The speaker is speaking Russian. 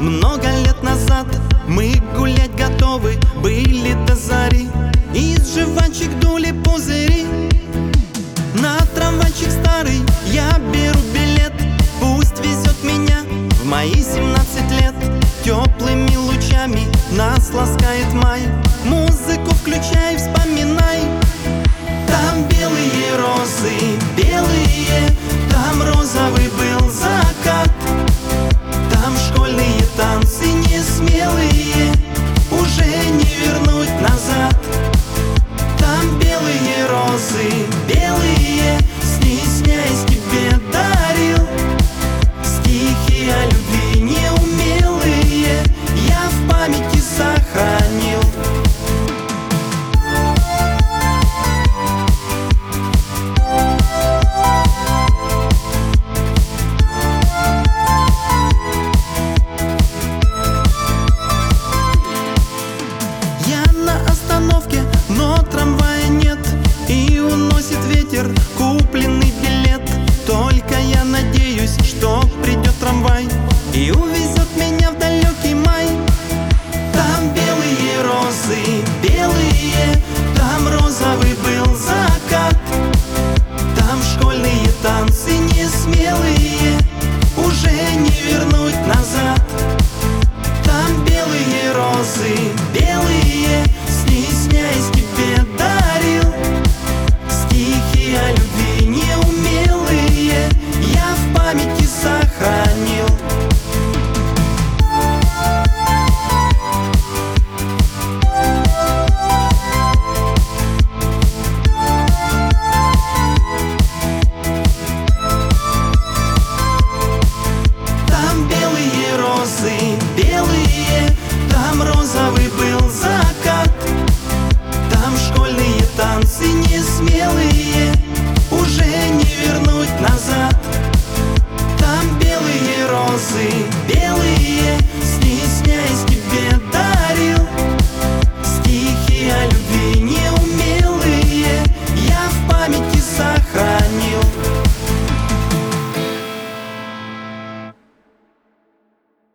много лет назад мы гулять готовы были до зари. Из жвачек дули пузыри. На трамвайчик старый я беру билет. Пусть везет меня в мои 17 лет. Теплыми лучами нас ласкает май. Музыку включай, вспоминай. Там белые розы, белые, там розовый был закат. Там школьные танцы несмелые, уже не вернуть назад. Там белые розы, белые, стесняясь тебе дарил стихи о любви неумелые, я в памяти сохранил. Но трамвая нет, и уносит ветер купленный билет. Только я надеюсь, что придет трамвай и увезет меня в далекий май. Там белые розы, белые, там розовый был закат. Там школьные танцы несмелые.